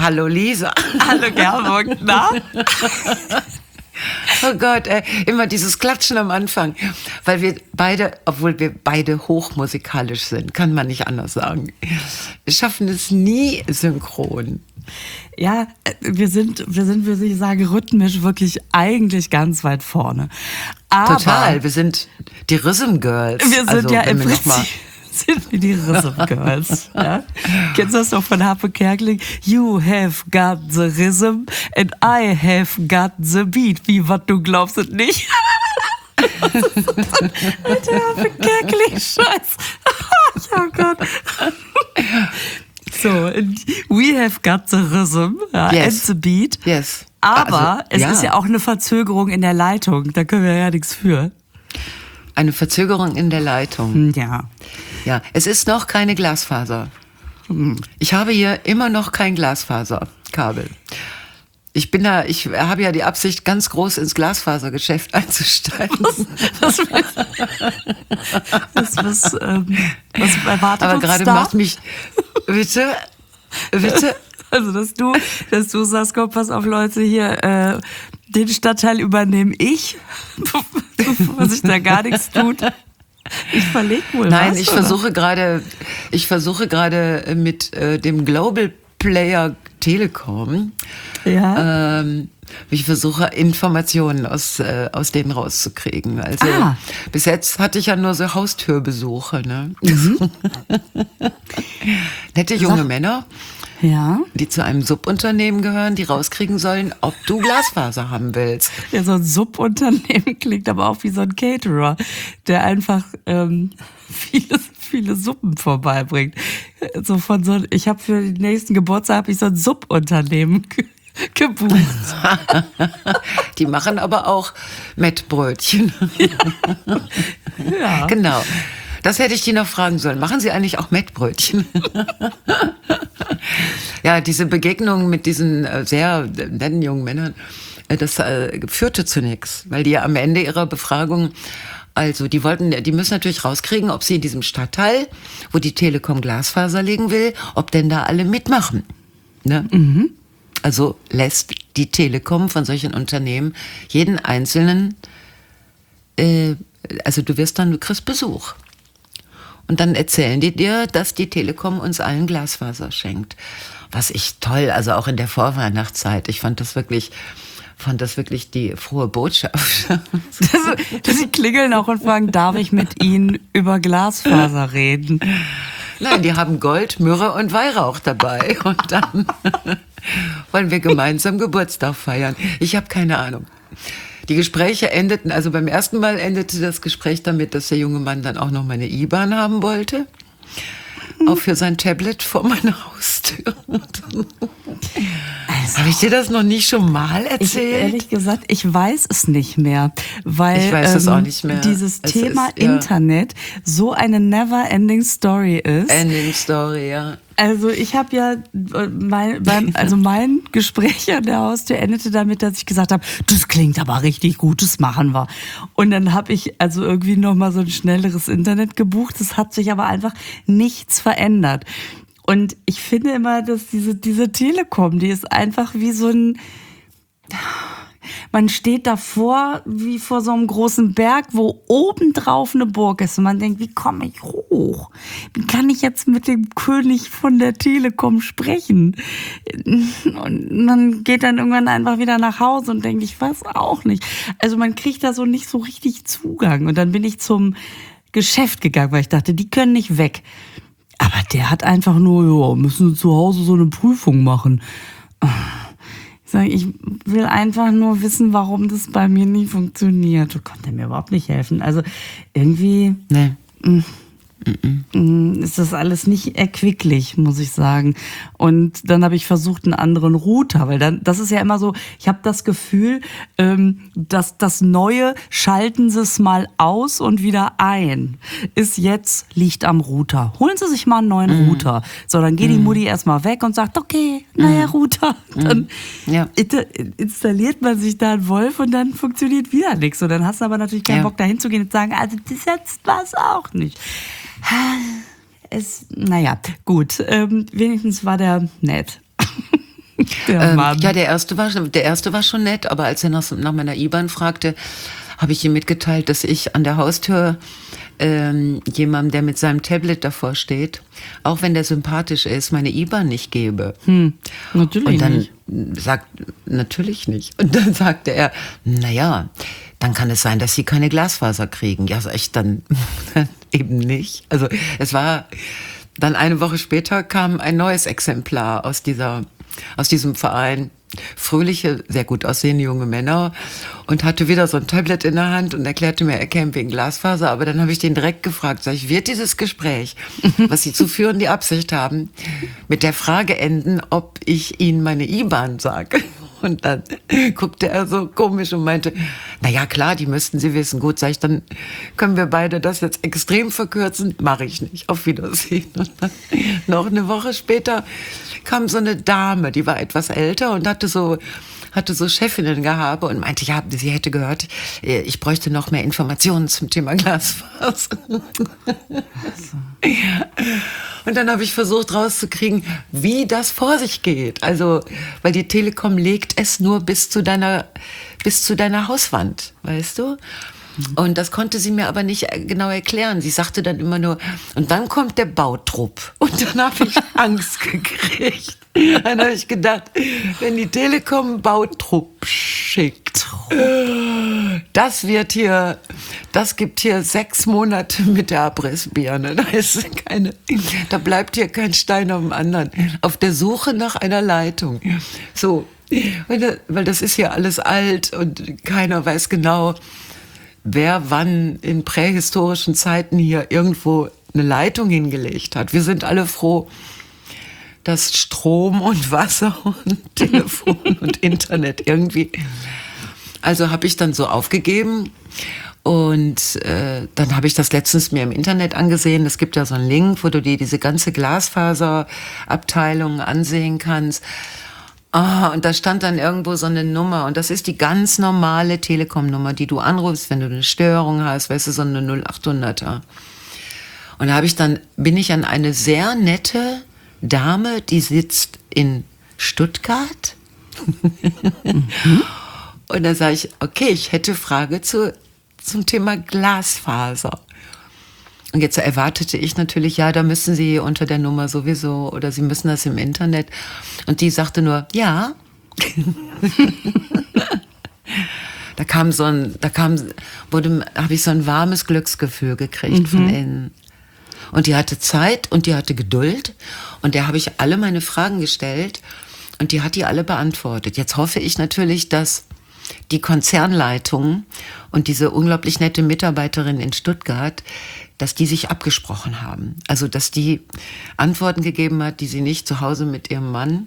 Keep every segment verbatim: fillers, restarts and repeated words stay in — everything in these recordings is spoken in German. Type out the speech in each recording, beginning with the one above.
Hallo Lisa. Hallo Gerburg, na? Oh Gott, ey, immer dieses Klatschen am Anfang, weil wir beide, obwohl wir beide hochmusikalisch sind, kann man nicht anders sagen, wir schaffen es nie synchron. Ja, wir sind, wir sind, würde ich sagen, rhythmisch wirklich eigentlich ganz weit vorne. Aber Total, wir sind die Rhythm Girls. Wir sind also, ja im wir noch mal Prinzip sind wir die Rhythm Girls. Ja? Kennst du das noch von Harpe Kerkeling? You have got the rhythm and I have got the beat. Wie, was, du glaubst es nicht? Alter, Harpe Kerkeling, Scheiß. Oh Gott. So, we have got the rhythm ja, yes. and the beat. Yes. Aber also, es ja. ist ja auch eine Verzögerung in der Leitung. Da können wir ja nichts für. Eine Verzögerung in der Leitung. Ja. Ja, es ist noch keine Glasfaser. Ich habe hier immer noch kein Glasfaserkabel. Ich bin da, ich habe ja die Absicht, ganz groß ins Glasfasergeschäft einzusteigen. Was, was, was, ähm, was erwartet Aber uns gerade da? macht mich, bitte, bitte. Also, dass du, dass du sagst, komm, pass auf, Leute, hier, äh, den Stadtteil übernehme ich, bevor sich da gar nichts tut. Ich verleg wohl Nein, was, ich oder? versuche gerade, ich versuche gerade mit äh, dem Global Player Telekom, Ja. ähm, ich versuche Informationen aus, äh, aus denen rauszukriegen. Also Ah. bis jetzt hatte ich ja nur so Haustürbesuche, ne? Mhm. Nette junge Sag- Männer, Ja. die zu einem Subunternehmen gehören, die rauskriegen sollen, ob du Glasfaser haben willst. Ja, so ein Subunternehmen klingt aber auch wie so ein Caterer, der einfach ähm, viele, viele Suppen vorbeibringt. So von so, ich habe für den nächsten Geburtstag hab ich so ein Subunternehmen ge- gebucht. Die machen aber auch Mettbrötchen. Ja. Genau. Das hätte ich die noch fragen sollen. Machen Sie eigentlich auch Mettbrötchen? Ja, diese Begegnung mit diesen äh, sehr netten jungen Männern, äh, das äh, führte zu nichts, weil die ja am Ende ihrer Befragung, also die wollten, die müssen natürlich rauskriegen, ob sie in diesem Stadtteil, wo die Telekom Glasfaser legen will, ob denn da alle mitmachen. Ne? Mhm. Also lässt die Telekom von solchen Unternehmen jeden einzelnen, äh, also du wirst dann, du kriegst Besuch. Und dann erzählen die dir, dass die Telekom uns allen Glasfaser schenkt. Was ich toll, also auch in der Vorweihnachtszeit. Ich fand das wirklich, fand das wirklich die frohe Botschaft. Dass sie klingeln auch und fragen, darf ich mit Ihnen über Glasfaser reden? Nein, die haben Gold, Myrrhe und Weihrauch dabei. Und dann wollen wir gemeinsam Geburtstag feiern. Ich habe keine Ahnung. Die Gespräche endeten, also beim ersten Mal endete das Gespräch damit, dass der junge Mann dann auch noch meine I B A N haben wollte. Auch für sein Tablet vor meiner Haustür. Also, Habe ich dir das noch nicht schon mal ich, erzählt? ehrlich gesagt, ich weiß es nicht mehr, weil Ich weiß es ähm, auch nicht mehr. dieses Es Thema ist, ja. Internet so eine never-ending Story ist. Ending Story, ja. Also ich habe ja, äh, mein, beim, also mein Gespräch an der Haustür endete damit, dass ich gesagt habe, das klingt aber richtig gut, das machen wir. Und dann habe ich also irgendwie nochmal so ein schnelleres Internet gebucht. Es hat sich aber einfach nichts verändert. Und ich finde immer, dass diese, diese Telekom, die ist einfach wie so ein... Man steht davor wie vor so einem großen Berg, wo obendrauf eine Burg ist. Und man denkt, wie komme ich hoch? Wie kann ich jetzt mit dem König von der Telekom sprechen? Und man geht dann irgendwann einfach wieder nach Hause und denkt, ich weiß auch nicht. Also man kriegt da so nicht so richtig Zugang. Und dann bin ich zum Geschäft gegangen, weil ich dachte, die können nicht weg. Aber der hat einfach nur, ja, müssen zu Hause so eine Prüfung machen. Ich will einfach nur wissen, warum das bei mir nie funktioniert. Da konnte er mir überhaupt nicht helfen. Also irgendwie Nee. mh, mh, ist das alles nicht erquicklich, muss ich sagen. Und dann habe ich versucht, einen anderen Router, weil dann, das ist ja immer so, ich habe das Gefühl, ähm, dass das Neue, schalten Sie es mal aus und wieder ein, ist jetzt, liegt am Router. Holen Sie sich mal einen neuen mm. Router. So, dann geht mm. die Mutti erstmal weg und sagt, okay, neuer mm. Router. Dann ja. installiert man sich da einen Wolf und dann funktioniert wieder nichts. Und dann hast du aber natürlich keinen ja. Bock, da hinzugehen und zu sagen, also das jetzt war es auch nicht. Es, naja, gut. Ähm, wenigstens war der nett. Der Ähm, Mann. ja, der erste war, der erste war schon nett, aber als er nach, nach meiner I B A N fragte, habe ich ihm mitgeteilt, dass ich an der Haustür ähm, jemandem, der mit seinem Tablet davor steht, auch wenn der sympathisch ist, meine I B A N nicht gebe. Hm, natürlich Und dann nicht. sagt, natürlich nicht. Und dann sagte er, naja, dann kann es sein, dass Sie keine Glasfaser kriegen. Ja, sag ich dann eben nicht. Also es war dann eine Woche später kam ein neues Exemplar aus dieser, aus diesem Verein. Fröhliche, sehr gut aussehende junge Männer und hatte wieder so ein Tablet in der Hand und erklärte mir, er käme wegen Glasfaser. Aber dann habe ich den direkt gefragt, sag ich, wird dieses Gespräch, was Sie zu führen die Absicht haben, mit der Frage enden, ob ich Ihnen meine I B A N sage? Und dann guckte er so komisch und meinte, na ja, klar, die müssten Sie wissen. Gut, sag ich, dann können wir beide das jetzt extrem verkürzen. Mache ich nicht. Auf Wiedersehen. Und dann noch eine Woche später kam so eine Dame, die war etwas älter und hatte so hatte so Chefinnengehabe und meinte, ja, sie hätte gehört, ich bräuchte noch mehr Informationen zum Thema Glasfaser. Und dann habe ich versucht rauszukriegen, wie das vor sich geht. Also, weil die Telekom legt es nur bis zu deiner, bis zu deiner Hauswand, weißt du? Und das konnte sie mir aber nicht genau erklären. Sie sagte dann immer nur, und dann kommt der Bautrupp. Und dann habe ich Angst gekriegt. Dann habe ich gedacht, wenn die Telekom einen Bautrupp schickt, das wird hier, das gibt hier sechs Monate mit der Abrissbirne. Da ist keine, da bleibt hier kein Stein auf dem anderen. Auf der Suche nach einer Leitung. So, weil das ist hier alles alt und keiner weiß genau, wer wann in prähistorischen Zeiten hier irgendwo eine Leitung hingelegt hat. Wir sind alle froh, dass Strom und Wasser und Telefon und Internet irgendwie. Also habe ich dann so aufgegeben und äh, dann habe ich das letztens mir im Internet angesehen. Es gibt ja so einen Link, wo du dir diese ganze Glasfaserabteilung ansehen kannst. Ah, und da stand dann irgendwo so eine Nummer und das ist die ganz normale Telekom-Nummer, die du anrufst, wenn du eine Störung hast, weißt du, so eine null achthunderter. Und da habe ich dann, bin ich an eine sehr nette Dame, die sitzt in Stuttgart. Mhm. Und dann sage ich, okay, ich hätte Frage zu, zum Thema Glasfaser. Und jetzt erwartete ich natürlich, ja, da müssen Sie unter der Nummer sowieso oder Sie müssen das im Internet. Und die sagte nur, ja. Da kam so ein, da kam, wurde, habe ich so ein warmes Glücksgefühl gekriegt mhm. von innen. Und die hatte Zeit und die hatte Geduld. Und der habe ich alle meine Fragen gestellt und die hat die alle beantwortet. Jetzt hoffe ich natürlich, dass die Konzernleitung und diese unglaublich nette Mitarbeiterin in Stuttgart, dass die sich abgesprochen haben. Also, dass die Antworten gegeben hat, die sie nicht zu Hause mit ihrem Mann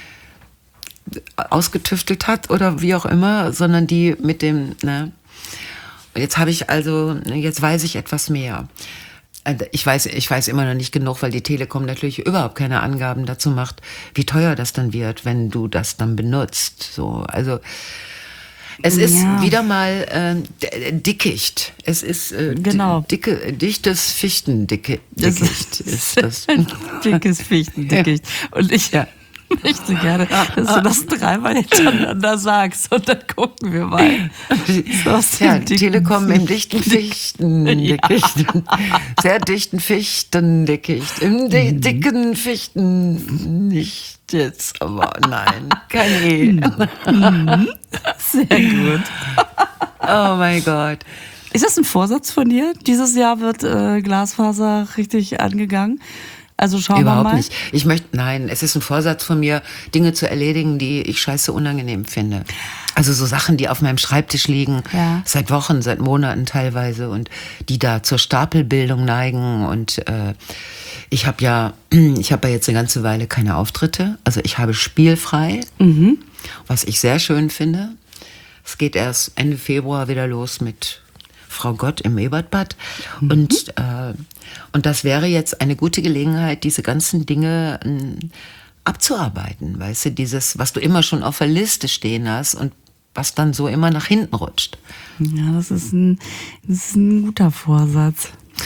ausgetüftelt hat oder wie auch immer, sondern die mit dem, ne. Jetzt habe ich also, jetzt weiß ich etwas mehr. Ich weiß, ich weiß immer noch nicht genug, weil die Telekom natürlich überhaupt keine Angaben dazu macht, wie teuer das dann wird, wenn du das dann benutzt. So, also es ist ja. wieder mal äh, Dickicht. Es ist äh, genau. dicke, dichtes Fichtendickicht. Das ist, ist das. Dickes Fichtendickicht. Ja. Und ich ja. möchte gerne, dass du das dreimal hintereinander sagst und dann gucken wir mal. So ja, Telekom im dichten Fichtendickicht. Ja. Sehr dichten Fichtendickicht. Im di- mhm. dicken Fichten nicht jetzt, aber nein, kein E. Mhm. Sehr gut. Oh mein Gott. Ist das ein Vorsatz von dir? Dieses Jahr wird äh, Glasfaser richtig angegangen. Also schauen Überhaupt wir mal. nicht. Ich möchte, nein, es ist ein Vorsatz von mir, Dinge zu erledigen, die ich scheiße unangenehm finde. Also so Sachen, die auf meinem Schreibtisch liegen, ja. seit Wochen, seit Monaten teilweise und die da zur Stapelbildung neigen. Und äh, ich habe ja, ich habe ja jetzt eine ganze Weile keine Auftritte. Also ich habe spielfrei, mhm. was ich sehr schön finde. Es geht erst Ende Februar wieder los mit Frau Gott im Ebertbad. Mhm. Und, äh, und das wäre jetzt eine gute Gelegenheit, diese ganzen Dinge äh, abzuarbeiten. Weißt du, dieses, was du immer schon auf der Liste stehen hast und was dann so immer nach hinten rutscht. Ja, das ist ein, das ist ein guter Vorsatz.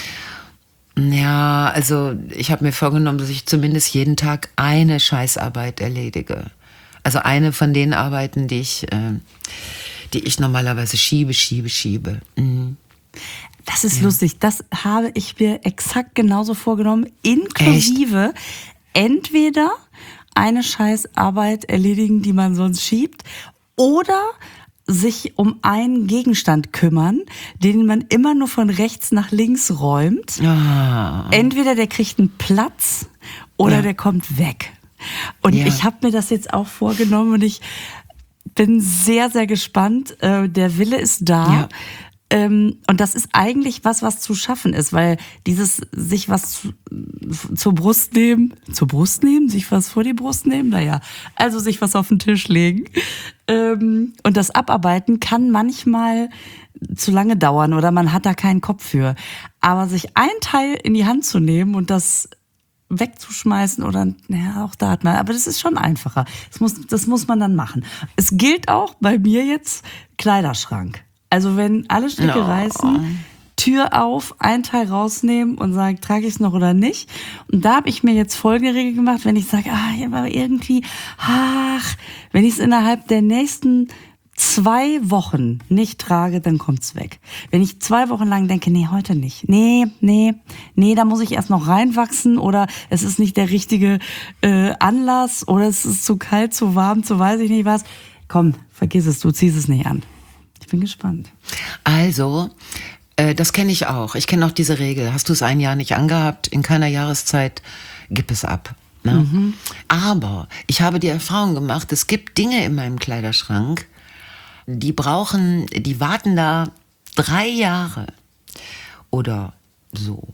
Ja, also ich habe mir vorgenommen, dass ich zumindest jeden Tag eine Scheißarbeit erledige. Also eine von den Arbeiten, die ich, äh, die ich normalerweise schiebe, schiebe, schiebe. Mhm. Das ist ja. lustig. Das habe ich mir exakt genauso vorgenommen. Inklusive Echt? Entweder eine Scheißarbeit erledigen, die man sonst schiebt, oder sich um einen Gegenstand kümmern, den man immer nur von rechts nach links räumt. Ah. Entweder der kriegt einen Platz oder ja. der kommt weg. Und ja. ich habe mir das jetzt auch vorgenommen und ich bin sehr, sehr gespannt. Der Wille ist da. Ja. Ähm, und das ist eigentlich was, was zu schaffen ist, weil dieses sich was zu, zur Brust nehmen, zur Brust nehmen, sich was vor die Brust nehmen, naja, also sich was auf den Tisch legen ähm, und das abarbeiten kann manchmal zu lange dauern oder man hat da keinen Kopf für. Aber sich ein Teil in die Hand zu nehmen und das wegzuschmeißen oder, ja, auch da hat man, aber das ist schon einfacher. Das muss, das muss man dann machen. Es gilt auch bei mir jetzt Kleiderschrank. Also wenn alle Stricke no. reißen, Tür auf, ein Teil rausnehmen und sagen, trage ich es noch oder nicht. Und da habe ich mir jetzt folgende Regel gemacht, wenn ich sage, ah, aber irgendwie, ach, wenn ich es innerhalb der nächsten zwei Wochen nicht trage, dann kommt's weg. Wenn ich zwei Wochen lang denke, nee, heute nicht, nee, nee, nee, da muss ich erst noch reinwachsen oder es ist nicht der richtige äh, Anlass oder es ist zu kalt, zu warm, zu weiß ich nicht was. Komm, vergiss es, du ziehst es nicht an. Ich bin gespannt. Also, äh, das kenne ich auch. Ich kenne auch diese Regel. Hast du es ein Jahr nicht angehabt, in keiner Jahreszeit, gib es ab. Ne? Mhm. Aber ich habe die Erfahrung gemacht, es gibt Dinge in meinem Kleiderschrank, die brauchen, die warten da drei Jahre oder so.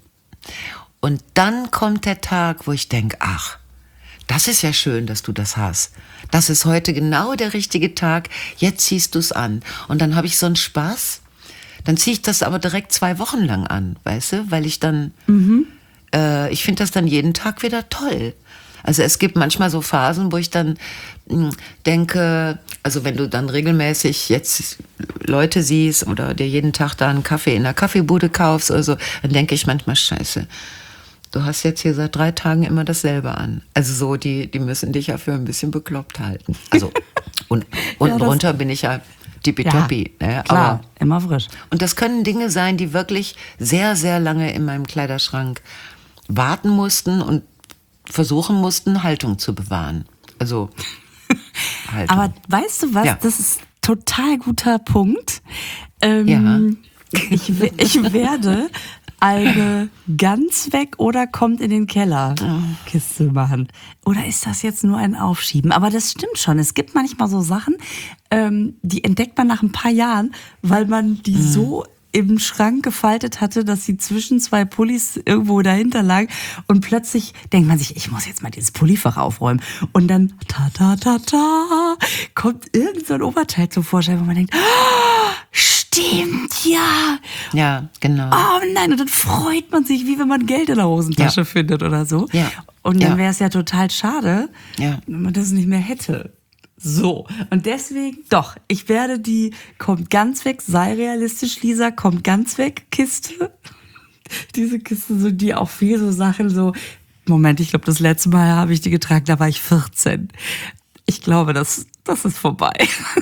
Und dann kommt der Tag, wo ich denke, ach, das ist ja schön, dass du das hast. Das ist heute genau der richtige Tag. Jetzt ziehst du es an. Und dann habe ich so einen Spaß. Dann ziehe ich das aber direkt zwei Wochen lang an, weißt du? Weil ich dann, mhm. äh, ich finde das dann jeden Tag wieder toll. Also es gibt manchmal so Phasen, wo ich dann mh, denke, also wenn du dann regelmäßig jetzt Leute siehst oder dir jeden Tag da einen Kaffee in der Kaffeebude kaufst oder so, dann denke ich manchmal, scheiße, du hast jetzt hier seit drei Tagen immer dasselbe an. Also so, die, die müssen dich ja für ein bisschen bekloppt halten. Also und unten ja, runter bin ich ja tippitoppi. Ja, ne? klar, aber, immer frisch. Und das können Dinge sein, die wirklich sehr, sehr lange in meinem Kleiderschrank warten mussten und versuchen mussten, Haltung zu bewahren. Also Haltung. Aber weißt du was, ja. das ist total guter Punkt. Ähm, ja. ich, ich werde eine ganz weg oder kommt in den Keller Kiste machen. Oder ist das jetzt nur ein Aufschieben? Aber das stimmt schon. Es gibt manchmal so Sachen, ähm, die entdeckt man nach ein paar Jahren, weil man die mhm. so im Schrank gefaltet hatte, dass sie zwischen zwei Pullis irgendwo dahinter lag und plötzlich denkt man sich, ich muss jetzt mal dieses Pullifach aufräumen und dann ta ta ta ta kommt irgend so ein Oberteil zum Vorschein, wo man denkt, oh, stimmt, ja. Ja, genau. Oh nein, und dann freut man sich, wie wenn man Geld in der Hosentasche ja. findet oder so. Ja. Und dann ja. wäre es ja total schade, ja. wenn man das nicht mehr hätte. So, und deswegen, doch, ich werde die kommt ganz weg, sei realistisch, Lisa, kommt ganz weg, Kiste. Diese Kiste, so die auch viel so Sachen so, Moment, ich glaube, das letzte Mal habe ich die getragen, da war ich vierzehn. Ich glaube, das, das ist vorbei.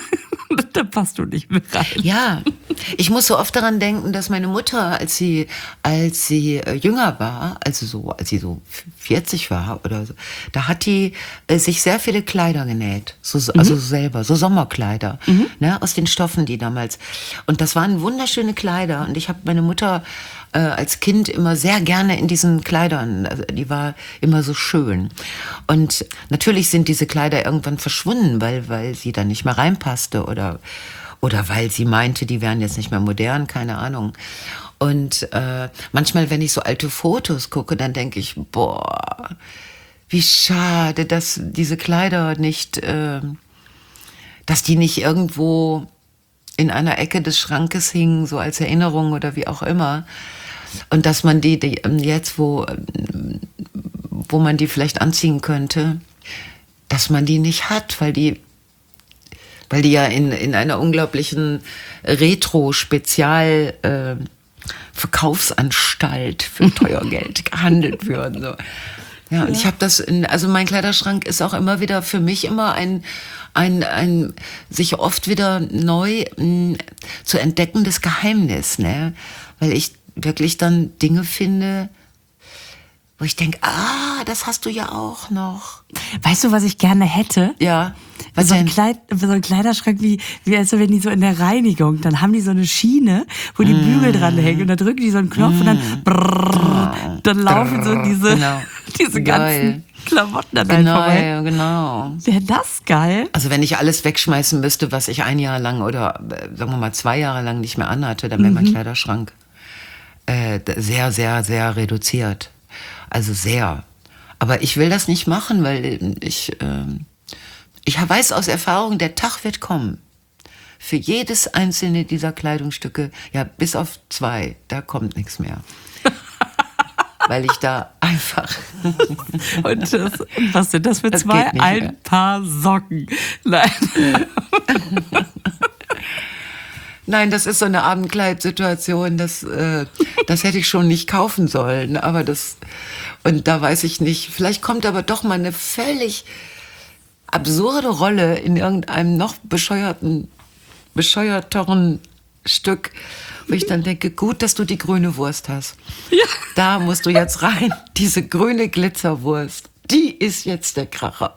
Da passt du nicht mehr rein. Ja, ich muss so oft daran denken, dass meine Mutter, als sie, als sie äh, jünger war, also so, als sie so vierzig war oder so, da hat die äh, sich sehr viele Kleider genäht, so, mhm. also selber, so Sommerkleider, mhm. ne, aus den Stoffen, die damals. Und das waren wunderschöne Kleider. Und ich habe meine Mutter äh, als Kind immer sehr gerne in diesen Kleidern, also die war immer so schön. Und natürlich sind diese Kleider irgendwann verschwunden, weil, weil sie da nicht mehr reinpasste oder Oder weil sie meinte, die wären jetzt nicht mehr modern, keine Ahnung. Und äh, manchmal, wenn ich so alte Fotos gucke, dann denke ich, boah, wie schade, dass diese Kleider nicht, äh, dass die nicht irgendwo in einer Ecke des Schrankes hingen, so als Erinnerung oder wie auch immer. Und dass man die, die jetzt, wo, wo man die vielleicht anziehen könnte, dass man die nicht hat, weil die weil die ja in, in einer unglaublichen Retro-Spezial-Verkaufsanstalt äh, für teuer Geld gehandelt würden. So. Ja, und ich habe das, in, also mein Kleiderschrank ist auch immer wieder für mich immer ein, ein, ein sich oft wieder neu mh, zu entdeckendes Geheimnis, ne? Weil ich wirklich dann Dinge finde, wo ich denke, ah, das hast du ja auch noch. Weißt du, was ich gerne hätte? Ja. Was so ein, denn? Kleid, so ein Kleiderschrank wie, wie also wenn die so in der Reinigung, dann haben die so eine Schiene, wo die Mm. Bügel dran hängen und da drücken die so einen Knopf mm. und dann brrrr, dann laufen so diese, Genau. diese Geil. ganzen Klamotten dann Genau, halt vorbei. ja, genau. Wäre das geil? Also wenn ich alles wegschmeißen müsste, was ich ein Jahr lang oder äh, sagen wir mal zwei Jahre lang nicht mehr anhatte, dann wäre mein Kleiderschrank äh, sehr, sehr, sehr reduziert. Also sehr. Aber ich will das nicht machen, weil ich, äh, ich weiß aus Erfahrung, der Tag wird kommen. Für jedes einzelne dieser Kleidungsstücke, ja bis auf zwei, da kommt nichts mehr. Weil ich da einfach... Und das, was sind das für Das zwei? geht nicht Ein mehr. Paar Socken. Nein. Nein, das ist so eine Abendkleidsituation, das, äh, das hätte ich schon nicht kaufen sollen. Aber das, und da weiß ich nicht, vielleicht kommt aber doch mal eine völlig absurde Rolle in irgendeinem noch bescheuerten, bescheuerteren Stück, wo ich dann denke, gut, dass du die grüne Wurst hast. Ja. Da musst du jetzt rein, diese grüne Glitzerwurst, die ist jetzt der Kracher.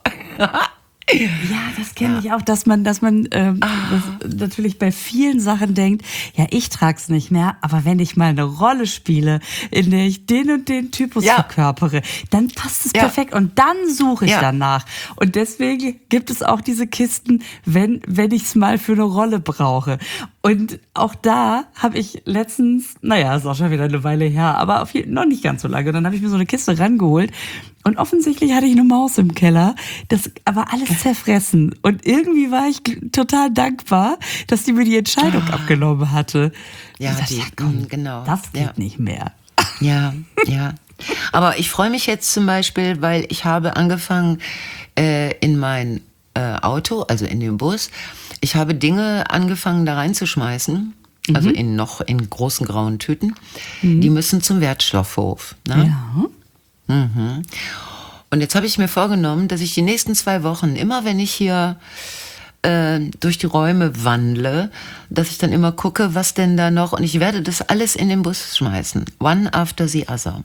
Ja, das kenne ich auch, dass man, dass man ähm, das natürlich bei vielen Sachen denkt, ja, ich trag's nicht mehr, aber wenn ich mal eine Rolle spiele, in der ich den und den Typus Ja. verkörpere, dann passt es Ja. perfekt und dann suche ich Ja. danach. Und deswegen gibt es auch diese Kisten, wenn, wenn ich es mal für eine Rolle brauche. Und auch da habe ich letztens, naja, ist auch schon wieder eine Weile her, aber auf jeden, noch nicht ganz so lange. Und dann habe ich mir so eine Kiste rangeholt. Und offensichtlich hatte ich eine Maus im Keller, das aber alles zerfressen. Und irgendwie war ich total dankbar, dass die mir die Entscheidung Ah. abgenommen hatte. Ja, Ich dachte, die, ja, komm, mm, genau. das geht Ja. nicht mehr. Ja, ja. Aber ich freue mich jetzt zum Beispiel, weil ich habe angefangen äh, in mein äh, Auto, also in den Bus, ich habe Dinge angefangen da reinzuschmeißen, also in noch in großen grauen Tüten. Die müssen zum Wertstoffhof. Ne? Ja. Mhm. Und jetzt habe ich mir vorgenommen, dass ich die nächsten zwei Wochen, immer wenn ich hier äh, durch die Räume wandle, dass ich dann immer gucke, was denn da noch, und ich werde das alles in den Bus schmeißen. One after the other.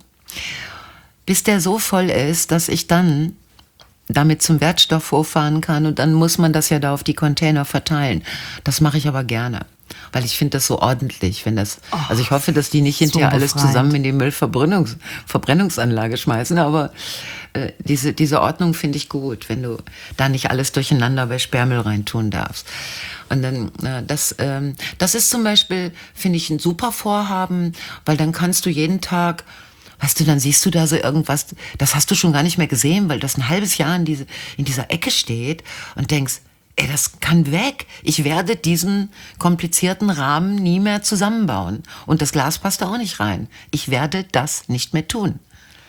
Bis der so voll ist, dass ich dann damit zum Wertstoffhof fahren kann, und dann muss man das ja da auf die Container verteilen. Das mache ich aber gerne, weil ich finde das so ordentlich, wenn das, Oh, also ich hoffe, dass die nicht so hinterher alles befreiend. zusammen in die Müllverbrennungs, Verbrennungsanlage schmeißen, aber äh, diese, diese Ordnung finde ich gut, wenn du da nicht alles durcheinander bei Sperrmüll reintun darfst. Und dann, äh, das, ähm, das ist zum Beispiel, finde ich, ein super Vorhaben, weil dann kannst du jeden Tag, weißt du, dann siehst du da so irgendwas, das hast du schon gar nicht mehr gesehen, weil das ein halbes Jahr in, diese, in dieser Ecke steht und denkst, ey, das kann weg. Ich werde diesen komplizierten Rahmen nie mehr zusammenbauen. Und das Glas passt da auch nicht rein. Ich werde das nicht mehr tun.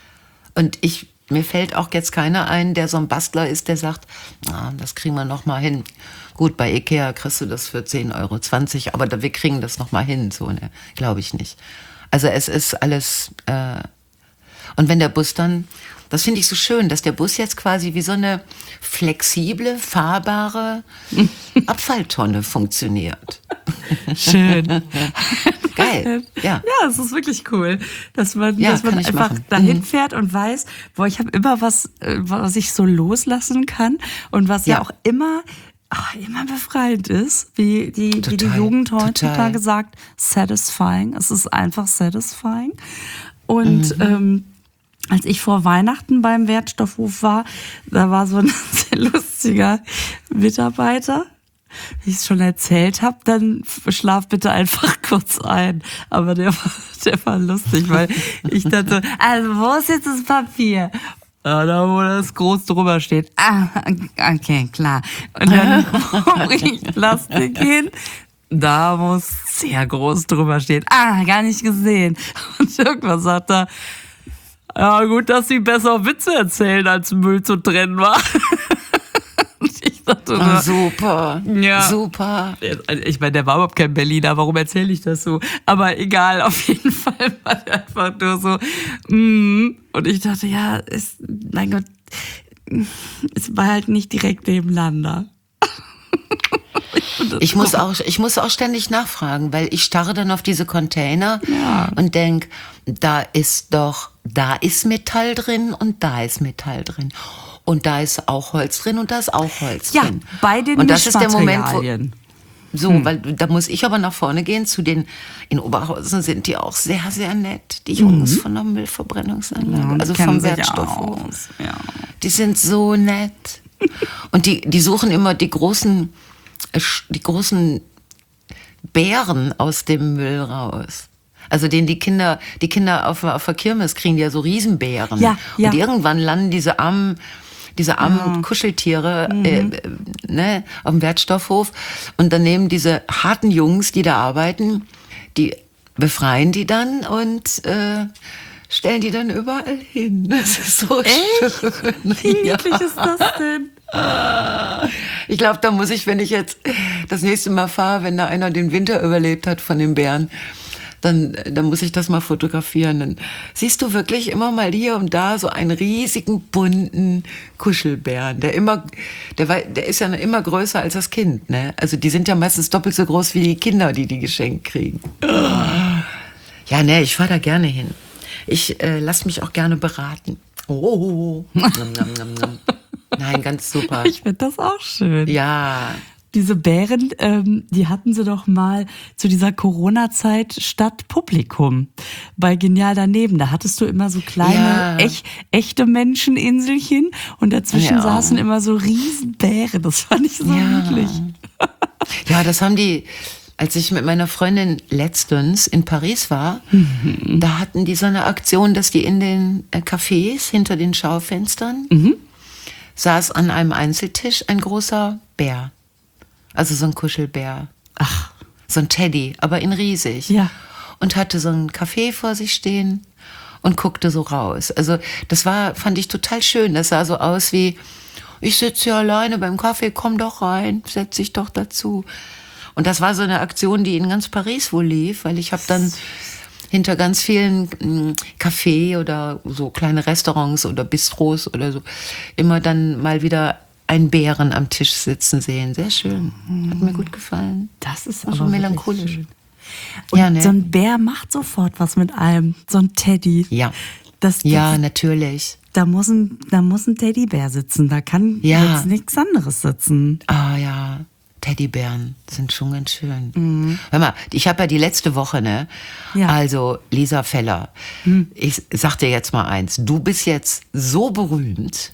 Und ich, mir fällt auch jetzt keiner ein, der so ein Bastler ist, der sagt, ah, das kriegen wir noch mal hin. Gut, bei Ikea kriegst du das für zehn Euro zwanzig, aber da, wir kriegen das noch mal hin. So, ne? Glaube ich nicht. Also es ist alles... Äh, Und wenn der Bus dann, das finde ich so schön, dass der Bus jetzt quasi wie so eine flexible, fahrbare Abfalltonne funktioniert. Schön. Geil, ja. Ja, es ist wirklich cool, dass man, Ja, dass man kann ich einfach machen. dahin Mhm. fährt und weiß, boah, ich habe immer was, äh, was ich so loslassen kann und was ja, Ja. auch immer, ach, immer befreiend ist, wie die, wie die Total, Jugend heutzutage total. sagt, satisfying. Es ist einfach satisfying. Und Mhm. ähm, als ich vor Weihnachten beim Wertstoffhof war, da war so ein sehr lustiger Mitarbeiter. Wie ich es schon erzählt habe, dann schlaf bitte einfach kurz ein. Aber der war, der war lustig, weil ich dachte, also wo ist jetzt das Papier? Ja, da wo das groß drüber steht. Ah, okay, klar. Und dann bringe ich Plastik hin. Da muss sehr groß drüber stehen. Ah, gar nicht gesehen. Und irgendwann sagt er, ja gut, dass sie besser Witze erzählen, als Müll zu trennen war. Und ich Ah, super, Ja. super. Ich meine, der war überhaupt kein Berliner, warum erzähle ich das so? Aber egal, auf jeden Fall war der einfach nur so, mm. Und ich dachte, ja, ist, mein Gott, es war halt nicht direkt nebeneinander. Ich muss auch, ich muss auch ständig nachfragen, weil ich starre dann auf diese Container Ja. und denk, da ist doch, da ist Metall drin und da ist Metall drin. Und da ist auch Holz drin und da ist auch Holz Ja, drin. bei den Und das ist der Moment, wo, Mischmaterialien. so, weil da muss ich aber nach vorne gehen zu den, in Oberhausen sind die auch sehr, sehr nett, die Jungs von der Müllverbrennungsanlage, Ja, die also kennen vom sich Wertstoffhof. aus, ja. Die sind so nett. Und die, die suchen immer die großen, äh, sch- die großen Bären aus dem Müll raus. Also den die Kinder, die Kinder auf, auf der Kirmes kriegen ja so Riesenbären. Ja, ja. Und irgendwann landen diese armen, diese armen Kuscheltiere äh, äh, ne, auf dem Wertstoffhof. Und dann nehmen diese harten Jungs, die da arbeiten, die befreien die dann und äh, stellen die dann überall hin. Das ist so schön. Wie niedlich ist das denn? Ich glaube, da muss ich, wenn ich jetzt das nächste Mal fahre, wenn da einer den Winter überlebt hat von den Bären, dann, dann muss ich das mal fotografieren. Dann siehst du wirklich immer mal hier und da so einen riesigen, bunten Kuschelbären. Der immer, der, war, der ist ja immer größer als das Kind, ne? Also die sind ja meistens doppelt so groß wie die Kinder, die die geschenkt kriegen. Ja, ne, ich fahre da gerne hin. Ich äh, lasse mich auch gerne beraten. Oh, nom, nom, nom, nom. Nein, ganz super. Ich finde das auch schön. Ja, Diese Bären, ähm, die hatten sie doch mal zu dieser Corona-Zeit statt Publikum bei Genial daneben. Da hattest du immer so kleine, Ja. echt, echte Menscheninselchen und dazwischen Ja. saßen immer so Riesenbären. Das fand ich so Ja. niedlich. ja, das haben die, als ich mit meiner Freundin letztens in Paris war, da hatten die so eine Aktion, dass die in den äh, Cafés hinter den Schaufenstern saß an einem Einzeltisch ein großer Bär. Also so ein Kuschelbär. Ach, So ein Teddy, aber in riesig. Ja. Und hatte so einen Kaffee vor sich stehen und guckte so raus. Also das war, fand ich total schön. Das sah so aus wie, ich sitze hier alleine beim Kaffee, komm doch rein, setz dich doch dazu. Und das war so eine Aktion, die in ganz Paris wohl lief, weil ich habe dann hinter ganz vielen mm, Cafés oder so kleine Restaurants oder Bistros oder so immer dann mal wieder einen Bären am Tisch sitzen sehen. Sehr schön. Hat mir gut gefallen. das ist War aber schon wirklich melancholisch. schön. Und Ja, ne? so ein Bär macht sofort was mit einem. So ein Teddy. Ja. Das, Ja, das, natürlich. da, muss ein, da muss ein Teddybär sitzen. Da kann Ja. jetzt nichts anderes sitzen. Ah ja, Teddybären sind schon ganz schön. Hör mal, ich habe ja die letzte Woche, ne? Ja. Also Lisa Feller, ich sag dir jetzt mal eins, du bist jetzt so berühmt.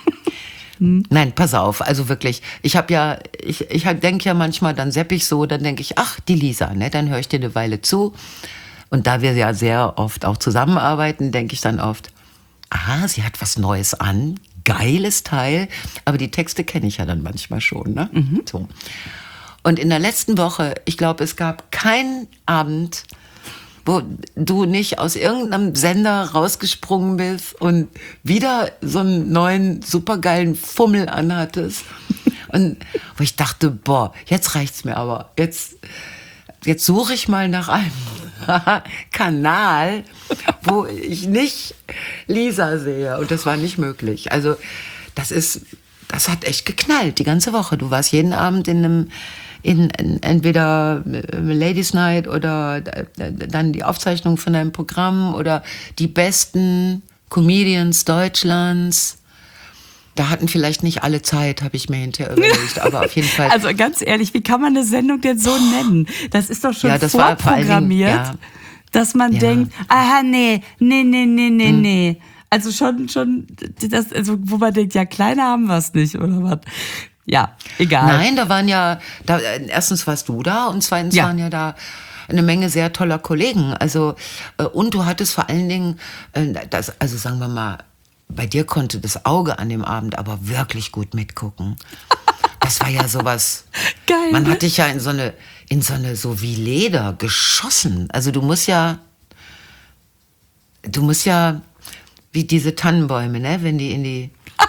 Nein, pass auf, also wirklich, ich habe ja, ich, ich denke ja manchmal, dann sepp ich so, dann denke ich, ach, die Lisa, ne? Dann höre ich dir eine Weile zu. Und da wir ja sehr oft auch zusammenarbeiten, denke ich dann oft, ah, sie hat was Neues an, geiles Teil, aber die Texte kenne ich ja dann manchmal schon, ne? So. Und in der letzten Woche, ich glaube, es gab keinen Abend, wo du nicht aus irgendeinem Sender rausgesprungen bist und wieder so einen neuen, supergeilen Fummel anhattest. Und wo ich dachte, boah, jetzt reicht's mir aber. Jetzt, jetzt suche ich mal nach einem Kanal, wo ich nicht Lisa sehe. Und das war nicht möglich. Also, das ist, das hat echt geknallt, die ganze Woche. Du warst jeden Abend in einem, in, in entweder Ladies Night oder dann die Aufzeichnung von deinem Programm oder die besten Comedians Deutschlands. Da hatten vielleicht nicht alle Zeit, habe ich mir hinterher überlegt, aber auf jeden Fall. Also ganz ehrlich, wie kann man eine Sendung denn so nennen? Das ist doch schon Ja, das war vor allen Dingen, vorprogrammiert, ja. dass man Ja. denkt, aha, nee, nee, nee, nee, nee, nee. Also schon, schon, das, also wo man denkt, ja, kleiner haben wir es nicht, oder was? Ja, egal. Nein, da waren ja, da, erstens warst du da und zweitens Ja. waren ja da eine Menge sehr toller Kollegen. Also, äh, und du hattest vor allen Dingen, äh, das, also sagen wir mal, bei dir konnte das Auge an dem Abend aber wirklich gut mitgucken. Das war ja sowas. Geil. Man ne? hat dich ja in so eine, in so eine, so wie Leder geschossen. Also du musst ja, du musst ja, wie diese Tannenbäume, ne, wenn die in die,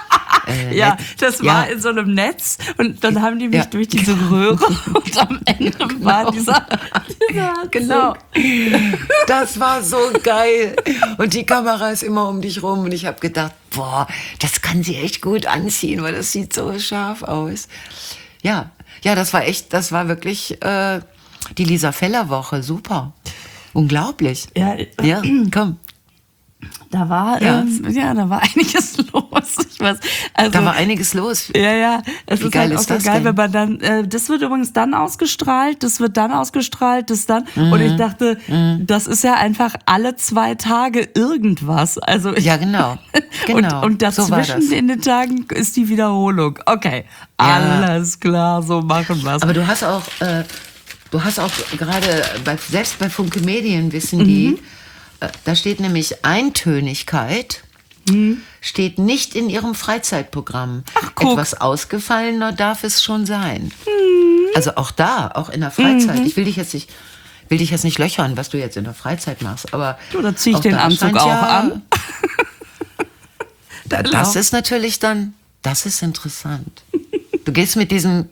äh, ja, Netz. das Ja. war in so einem Netz und dann haben die mich Ja. durch diese Röhre und am Ende war dieser, dieser Anzug. Genau. Das war so geil. Und die Kamera ist immer um dich rum. Und ich habe gedacht, boah, das kann sie echt gut anziehen, weil das sieht so scharf aus. Ja, ja, das war echt, das war wirklich äh, die Lisa Feller Woche. Super. Unglaublich. Ja, Ja, komm. da war, Ja. ähm, ja, da war einiges los. Ich weiß, also, Da war einiges los. Ja, ja, es Wie ist geil halt auch ist so das geil, denn? wenn man dann, äh, das wird übrigens dann ausgestrahlt, das wird dann ausgestrahlt, das dann. Mhm. Und ich dachte, das ist ja einfach alle zwei Tage irgendwas. Also ich, Ja, genau. Genau. Und, und So war dazwischen das. in den Tagen ist die Wiederholung. Okay, alles klar, so machen wir's. Aber du hast auch, äh, du hast auch gerade, bei, selbst bei Funke Medien wissen die, äh, da steht nämlich Eintönigkeit, steht nicht in ihrem Freizeitprogramm. guck. Etwas ausgefallener darf es schon sein. Also auch da, auch in der Freizeit. Ich will dich jetzt nicht, will dich jetzt nicht löchern, was du jetzt in der Freizeit machst, aber Du, da zieh ich auch den da Anzug scheint auch ja, an. Da, das ist natürlich dann, das ist interessant. Du gehst mit diesem,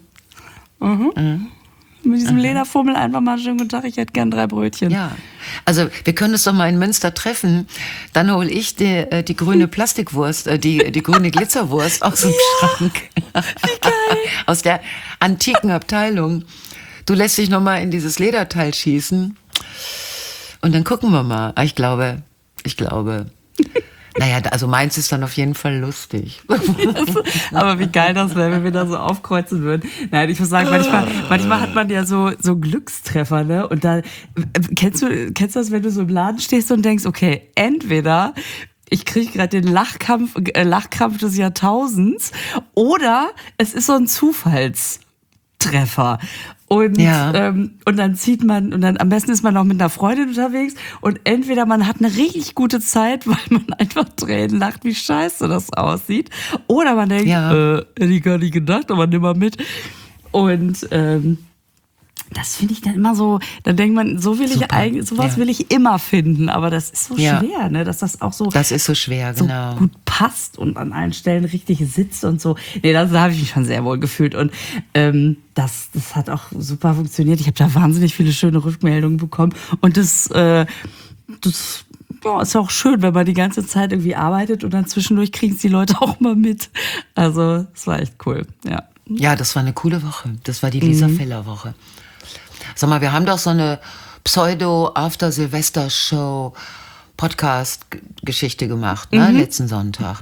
Mit diesem Lederfummel einfach mal schönen guten Tag, ich hätte gern drei Brötchen. ja, also wir können uns doch mal in Münster treffen. Dann hole ich die, äh, die grüne Plastikwurst, äh, die, die grüne Glitzerwurst aus dem Schrank. Wie geil. Aus der antiken Abteilung. Du lässt dich noch mal in dieses Lederteil schießen. Und dann gucken wir mal. Ah, Ich glaube, ich glaube... Naja, also meins ist dann auf jeden Fall lustig. Aber wie geil das wäre, wenn wir da so aufkreuzen würden. Nein, ich muss sagen, manchmal, manchmal hat man ja so, so Glückstreffer, ne? Und da, kennst du, kennst du das, wenn du so im Laden stehst und denkst, okay, entweder ich kriege gerade den Lachkampf, äh, Lachkrampf des Jahrtausends oder es ist so ein Zufallstreffer. Und, Ja. ähm, und dann zieht man, und dann am besten ist man noch mit einer Freundin unterwegs und entweder man hat eine richtig gute Zeit, weil man einfach Tränen lacht, wie scheiße das aussieht, oder man denkt, Ja. äh, hätte ich gar nicht gedacht, aber nimm mal mit. Und ähm, das finde ich dann immer so, da denkt man, so will ich Super. eigentlich, sowas Ja. will ich immer finden, aber das ist so Ja. schwer, ne, dass das auch so, Das ist so schwer, so genau. gut passt und an allen Stellen richtig sitzt und so. Nee, da da habe ich mich schon sehr wohl gefühlt und ähm, das, das hat auch super funktioniert. Ich habe da wahnsinnig viele schöne Rückmeldungen bekommen und das, äh, das ja, ist ja auch schön, wenn man die ganze Zeit irgendwie arbeitet und dann zwischendurch kriegen es die Leute auch mal mit. Also, es war echt cool, ja. Ja, das war eine coole Woche. Das war die Lisa Feller Woche. Sag mal, wir haben doch so eine Pseudo-After-Silvester-Show Podcast-Geschichte gemacht, ne, letzten Sonntag.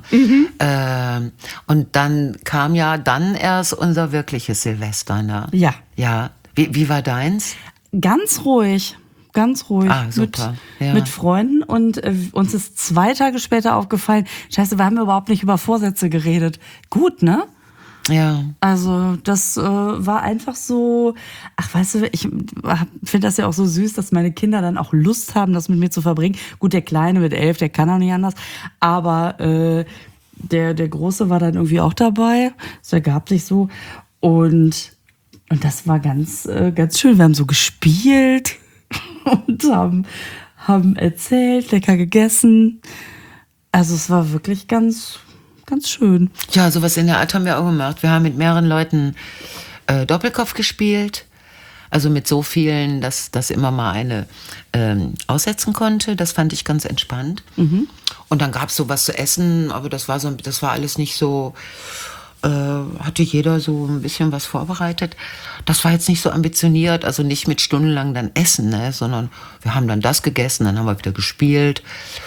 Ähm, und dann kam ja dann erst unser wirkliches Silvester, ne? Ja. Ja. Wie, wie war deins? Ganz ruhig. Ganz ruhig. Ah, super. Mit, Ja. mit Freunden und äh, uns ist zwei Tage später aufgefallen, scheiße, wir haben überhaupt nicht über Vorsätze geredet. Gut, ne? Ja. Also das äh, war einfach so, ach weißt du, ich finde das ja auch so süß, dass meine Kinder dann auch Lust haben, das mit mir zu verbringen. Gut, der Kleine mit elf, der kann auch nicht anders, aber äh, der, der Große war dann irgendwie auch dabei, es ergab sich so und, und das war ganz, äh, ganz schön. Wir haben so gespielt und haben, haben erzählt, lecker gegessen. Also es war wirklich ganz... Ganz schön. Ja, sowas in der Art haben wir auch gemacht. Wir haben mit mehreren Leuten äh, Doppelkopf gespielt. Also mit so vielen, dass, dass immer mal eine ähm, aussetzen konnte. Das fand ich ganz entspannt. Mhm. Und dann gab es sowas zu essen, aber das war, so, das war alles nicht so, äh, hatte jeder so ein bisschen was vorbereitet. Das war jetzt nicht so ambitioniert, also nicht mit stundenlang dann Essen, ne, sondern wir haben dann das gegessen, dann haben wir wieder gespielt,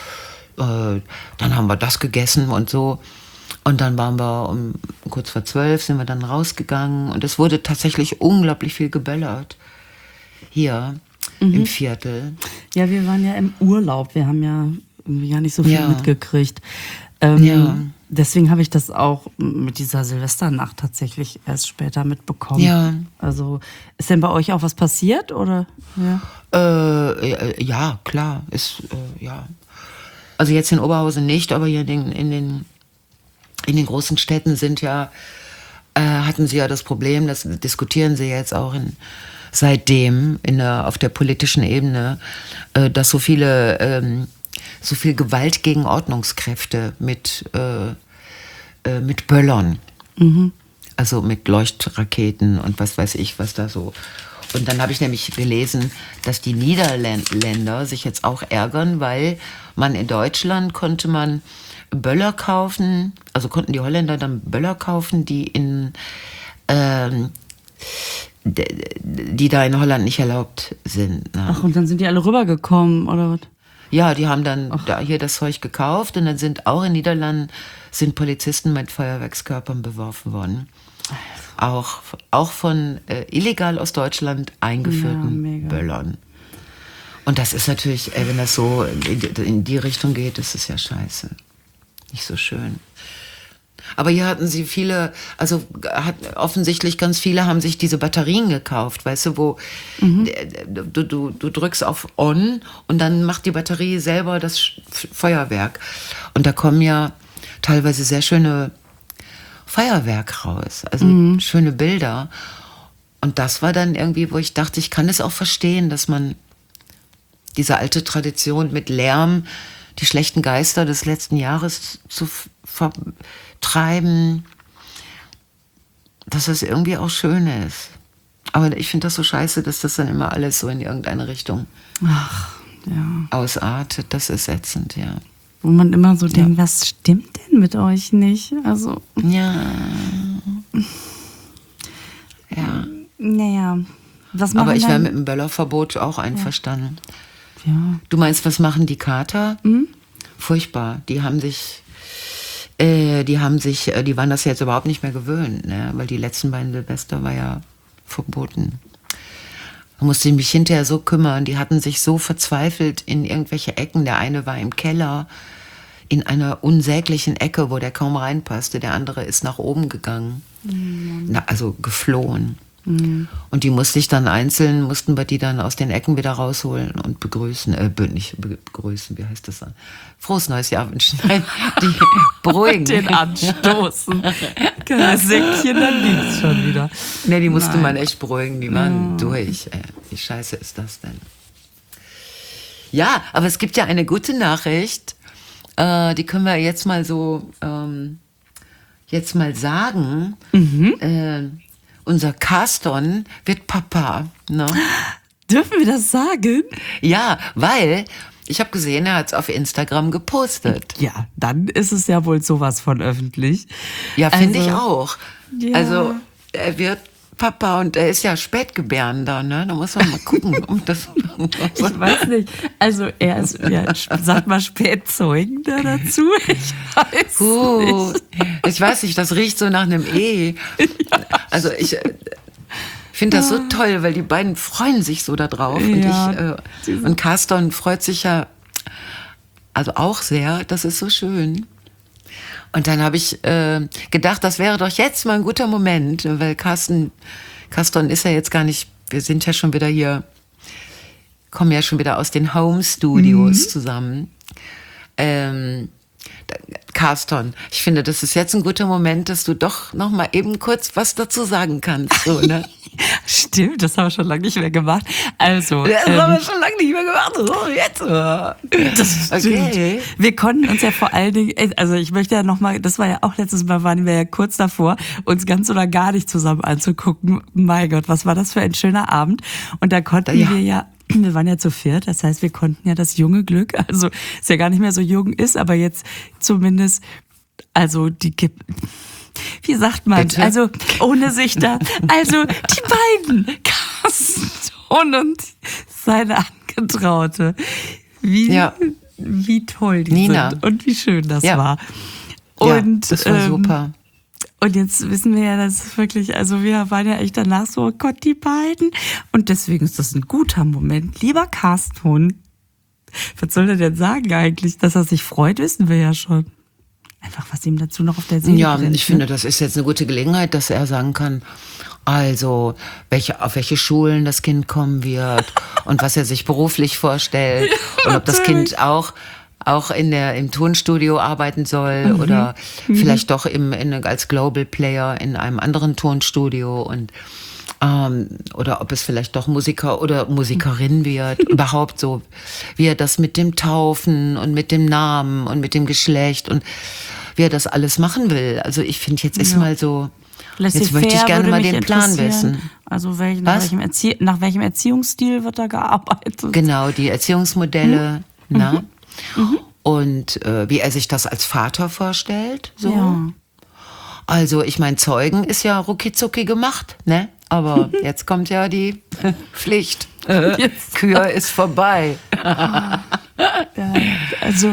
äh, dann haben wir das gegessen und so. Und dann waren wir um kurz vor zwölf, sind wir dann rausgegangen und es wurde tatsächlich unglaublich viel geböllert. Hier im Viertel. Ja, wir waren ja im Urlaub. Wir haben ja irgendwie gar nicht so viel Ja. mitgekriegt. Ähm, Ja. Deswegen habe ich das auch mit dieser Silvesternacht tatsächlich erst später mitbekommen. Ja. Also ist denn bei euch auch was passiert oder? Ja. Äh, äh, ja, klar, ist, äh, ja. Also jetzt in Oberhausen nicht, aber hier in den, in den, in den großen Städten sind ja, äh, hatten sie ja das Problem, das diskutieren sie jetzt auch in, seitdem in der, auf der politischen Ebene, äh, dass so viele, ähm, so viel Gewalt gegen Ordnungskräfte mit, äh, äh, mit Böllern. Mhm. Also mit Leuchtraketen und was weiß ich, was da so. Und dann habe ich nämlich gelesen, dass die Niederländer sich jetzt auch ärgern, weil man in Deutschland konnte man Böller kaufen, also konnten die Holländer dann Böller kaufen, die in ähm, die da in Holland nicht erlaubt sind. Ne? Ach, und dann sind die alle rübergekommen, oder was? Ja, die haben dann da hier das Zeug gekauft und dann sind auch in Niederlanden sind Polizisten mit Feuerwerkskörpern beworfen worden. Auch, auch von äh, illegal aus Deutschland eingeführten Ja, Böllern. Und das ist natürlich, äh, wenn das so in, in die Richtung geht, ist es ja scheiße. Nicht so schön. Aber hier hatten sie viele, also hat, offensichtlich ganz viele haben sich diese Batterien gekauft, weißt du, wo mhm. du, du, du drückst auf On und dann macht die Batterie selber das Feuerwerk. Und da kommen ja teilweise sehr schöne Feuerwerk raus, also mhm. schöne Bilder. Und das war dann irgendwie, wo ich dachte, ich kann es auch verstehen, dass man diese alte Tradition mit Lärm, die schlechten Geister des letzten Jahres zu vertreiben, dass das irgendwie auch schön ist. Aber ich finde das so scheiße, dass das dann immer alles so in irgendeine Richtung Ach, ja. ausartet. Das ist ätzend, ja. Wo man immer so ja. denkt, was stimmt denn mit euch nicht? Also. Ja. Ja. Naja. Was machen Aber ich dann? wäre mit dem Böllerverbot auch einverstanden. Ja. Du meinst, was machen die Kater? Mhm. Furchtbar. Die haben sich, äh, die haben sich, äh, die waren das jetzt überhaupt nicht mehr gewöhnt, ne? Weil die letzten beiden Silvester war ja verboten. Da musste ich mich hinterher so kümmern. Die hatten sich so verzweifelt in irgendwelche Ecken. Der eine war im Keller in einer unsäglichen Ecke, wo der kaum reinpasste. Der andere ist nach oben gegangen. Mhm. Na, also geflohen. Mhm. Und die musste ich dann einzeln, mussten wir die dann aus den Ecken wieder rausholen und begrüßen, äh, nicht begrüßen, wie heißt das dann? Frohes neues Jahr wünschen. Nein, die beruhigen. Den anstoßen. Kein Säckchen, dann liegt's schon wieder. Ne, die musste Nein. man echt beruhigen, die waren ja. durch. Ey. Wie scheiße ist das denn? Ja, aber es gibt ja eine gute Nachricht, äh, die können wir jetzt mal so, ähm, jetzt mal sagen. Mhm. Äh, Unser Carston wird Papa. Ne? Dürfen wir das sagen? Ja, weil ich habe gesehen, er hat es auf Instagram gepostet. Ja, dann ist es ja wohl sowas von öffentlich. Ja, finde also, ich auch. Ja. Also er wird Papa und er ist ja Spätgebärender, ne? Da muss man mal gucken, ob das. Ich weiß nicht. Also er ist, ja, sagt mal Spätzeugender dazu. Ich weiß uh, nicht. Ich weiß nicht, das riecht so nach einem E. Also ich finde das so toll, weil die beiden freuen sich so da drauf. Und, ja, ich, äh, und Carston freut sich ja also auch sehr. Das ist so schön. Und dann habe ich äh, gedacht, das wäre doch jetzt mal ein guter Moment, weil Carsten, Carston ist ja jetzt gar nicht, wir sind ja schon wieder hier, kommen ja schon wieder aus den Home Studios mhm. zusammen. Ähm, Carston, ich finde, das ist jetzt ein guter Moment, dass du doch noch mal eben kurz was dazu sagen kannst. So, ne? Stimmt, das haben wir schon lange nicht mehr gemacht. Also, das ähm, haben wir schon lange nicht mehr gemacht. So, jetzt. Das stimmt. Okay. Wir konnten uns ja vor allen Dingen, also ich möchte ja noch mal, das war ja auch letztes Mal, waren wir ja kurz davor, uns ganz oder gar nicht zusammen anzugucken. Mein Gott, was war das für ein schöner Abend. Und da konnten ja. wir ja wir waren ja zu viert, das heißt, wir konnten ja das junge Glück, also ist ja gar nicht mehr so jung ist, aber jetzt zumindest, also die gibt, wie sagt man, Bitte? also ohne sich da, also die beiden, Carston und seine Angetraute, wie, ja. wie toll die Nina. sind und wie schön das ja. war. Und, ja, das war ähm, super. Und jetzt wissen wir ja, dass es wirklich, also wir waren ja echt danach so, oh Gott, die beiden. Und deswegen ist das ein guter Moment. Lieber Carston, was soll er denn sagen eigentlich? Dass er sich freut, wissen wir ja schon. Einfach, was ihm dazu noch auf der Seele Ja, brennt, ich ne? finde, das ist jetzt eine gute Gelegenheit, dass er sagen kann, also welche, auf welche Schulen das Kind kommen wird und was er sich beruflich vorstellt und ob das Kind auch auch in der, im Tonstudio arbeiten soll mhm. oder mhm. vielleicht doch im, in, als Global Player in einem anderen Tonstudio und ähm, oder ob es vielleicht doch Musiker oder Musikerin wird. Überhaupt so, wie er das mit dem Taufen und mit dem Namen und mit dem Geschlecht und wie er das alles machen will. Also ich finde, jetzt ist Ja. mal so, Laissez jetzt möchte ich faire gerne würde mal mich den Plan interessieren. wissen. Also welch, nach, Was? welchem Erzie- nach welchem Erziehungsstil wird da gearbeitet? Genau, die Erziehungsmodelle, Mhm. na? Und äh, wie er sich das als Vater vorstellt. So. Ja. Also ich meine, Zeugen ist ja rucki-zucki gemacht, ne? Aber jetzt kommt ja die Pflicht. Jetzt. Kür ist vorbei. Ja, also.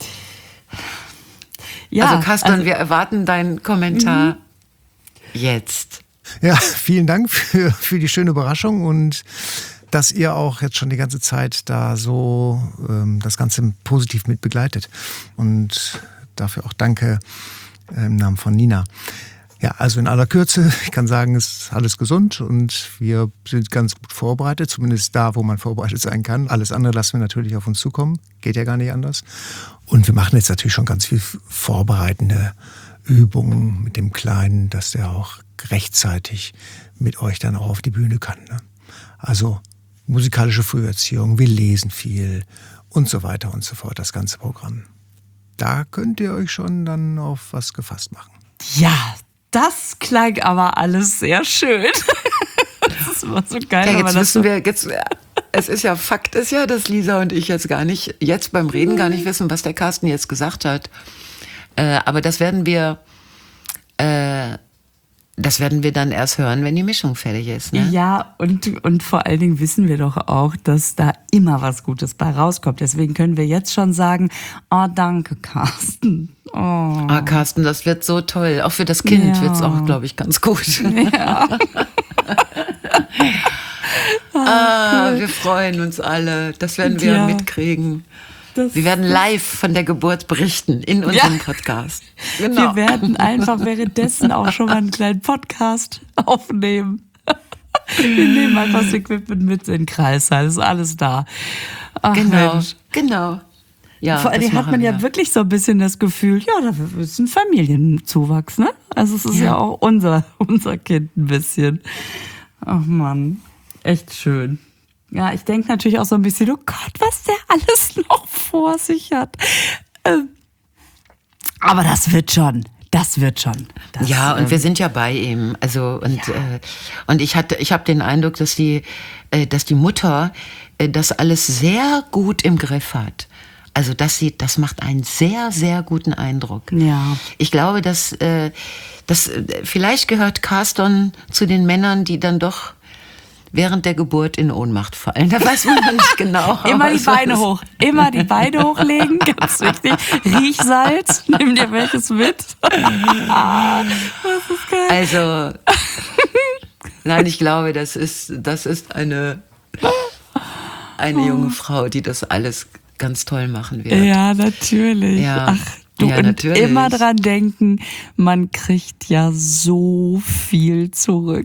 Ja, also Kaston, also- wir erwarten deinen Kommentar jetzt. Ja, vielen Dank für, für die schöne Überraschung und dass ihr auch jetzt schon die ganze Zeit da so ähm, das Ganze positiv mit begleitet. Und dafür auch danke äh, im Namen von Nina. Ja, also in aller Kürze, ich kann sagen, es ist alles gesund und wir sind ganz gut vorbereitet, zumindest da, wo man vorbereitet sein kann. Alles andere lassen wir natürlich auf uns zukommen, geht ja gar nicht anders. Und wir machen jetzt natürlich schon ganz viel vorbereitende Übungen mit dem Kleinen, dass der auch rechtzeitig mit euch dann auch auf die Bühne kann. Ne? Also musikalische Früherziehung, wir lesen viel und so weiter und so fort, das ganze Programm. Da könnt ihr euch schon dann auf was gefasst machen. Ja, das klang aber alles sehr schön. Das ist immer so geil. Ja, wenn man jetzt das wissen wir, jetzt, es ist ja, Fakt ist ja, dass Lisa und ich jetzt gar nicht, jetzt beim Reden gar nicht wissen, was der Carsten jetzt gesagt hat. Äh, aber das werden wir, äh, das werden wir dann erst hören, wenn die Mischung fertig ist. Ne? Ja, und, und vor allen Dingen wissen wir doch auch, dass da immer was Gutes bei rauskommt. Deswegen können wir jetzt schon sagen, oh, danke, Carsten. Oh. Ah, Carsten, das wird so toll. Auch für das Kind Ja. wird's auch, glaube ich, ganz gut. Ja. ah, wir freuen uns alle. Das werden wir Ja. mitkriegen. Das- Wir werden live von der Geburt berichten in unserem Ja. Podcast. Wir werden einfach währenddessen auch schon mal einen kleinen Podcast aufnehmen. Wir nehmen einfach das Equipment mit in den Kreissaal, ist alles da. Ach, Genau, Mensch. genau. Ja, Vor allem das hat man machen ja wir. wirklich so ein bisschen das Gefühl, ja, da ist ein Familienzuwachs, ne? Also es ist ja, Ja. auch unser, unser Kind ein bisschen. Ach Mann, echt schön. Ja, ich denke natürlich auch so ein bisschen, oh Gott, was der alles noch vor sich hat. Ähm, aber das wird schon, das wird schon. Das, Ja, und ähm, wir sind ja bei ihm. Also und äh, und ich hatte, ich habe den Eindruck, dass die, äh, dass die Mutter äh, das alles sehr gut im Griff hat. Also dass sie, das macht einen sehr, sehr guten Eindruck. Ja. Ich glaube, dass, äh, dass äh, vielleicht gehört Carsten zu den Männern, die dann doch während der Geburt in Ohnmacht fallen. Da weiß man noch nicht genau. Immer aber die so Beine ist- hoch. Immer die Beine hochlegen, ganz wichtig. Riechsalz, nimm dir welches mit. Das ist geil. Also, nein, ich glaube, das ist, das ist eine, eine junge Frau, die das alles ganz toll machen wird. Ja, natürlich. Ja. Ach, du, Ja, und natürlich. immer dran denken, man kriegt ja so viel zurück.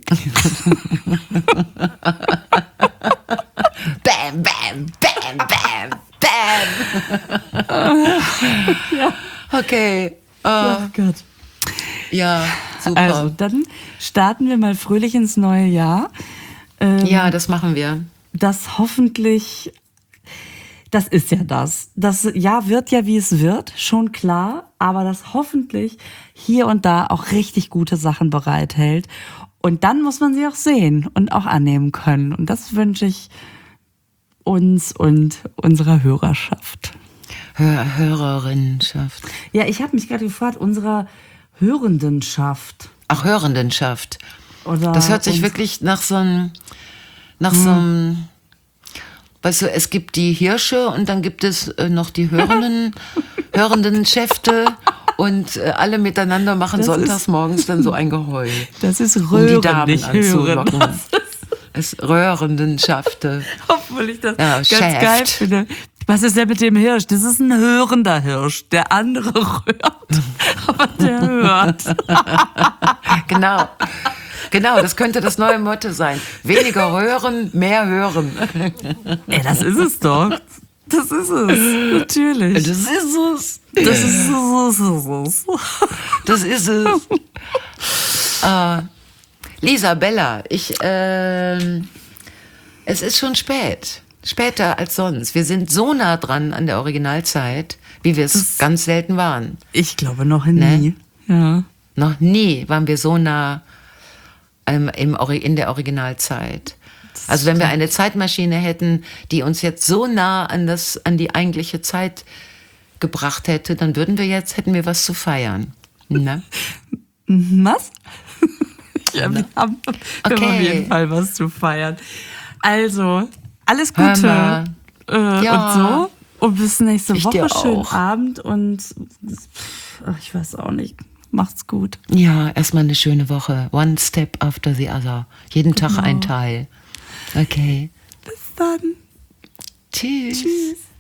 Bam, bam, bam, bam, bam. Okay. Oh, Oh Gott. ja, super. Also, dann starten wir mal fröhlich ins neue Jahr. Ähm, ja, das machen wir. Das hoffentlich, das ist ja das. Das Jahr wird ja, wie es wird, schon klar, aber das hoffentlich hier und da auch richtig gute Sachen bereithält. Und dann muss man sie auch sehen und auch annehmen können. Und das wünsche ich uns und unserer Hörerschaft. Hör Hörerinnenschaft. Ja, ich habe mich gerade gefragt, unserer Hörendenschaft. Ach, Hörendenschaft. Oder Das hört sich uns- wirklich nach so einem, nach so einem, weißt du, es gibt die Hirsche und dann gibt es äh, noch die Hörenden, hörenden Schäfte und äh, alle miteinander machen Das sonntags ist- morgens dann so ein Geheul. Das ist Um die Röhren, Damen nicht Hören. anzulocken. Es röhrenden Schafte. Obwohl ich das Ja, ganz Schäft. geil finde. Was ist denn mit dem Hirsch? Das ist ein hörender Hirsch. Der andere rührt, aber der hört. Genau. Genau, das könnte das neue Motto sein. Weniger röhren, mehr hören. Ey, das ist es doch. Das ist es. Natürlich. Das ist es. Das ist es. Das ist es. äh, Lisa, Bella, ich, ähm, es ist schon spät. Später als sonst. Wir sind so nah dran an der Originalzeit. wie wir es ganz selten waren. Ich glaube noch nie. Ne? Ja. Noch nie waren wir so nah ähm, im, Ori- in der Originalzeit. Also wenn wir eine Zeitmaschine hätten, die uns jetzt so nah an, das, an die eigentliche Zeit gebracht hätte, dann würden wir jetzt, hätten wir was zu feiern. Ne? Was? Ja, wir haben, wir Okay. haben auf jeden Fall was zu feiern. Also, alles Hör Gute mal. äh, Ja. und so. Und bis nächste Ich Woche. dir Schönen auch. Abend und pff, ach, ich weiß auch nicht. Macht's gut. Ja, erstmal eine schöne Woche. One step after the other. Jeden Tag ein Teil. Okay. Bis dann. Tschüss. Tschüss.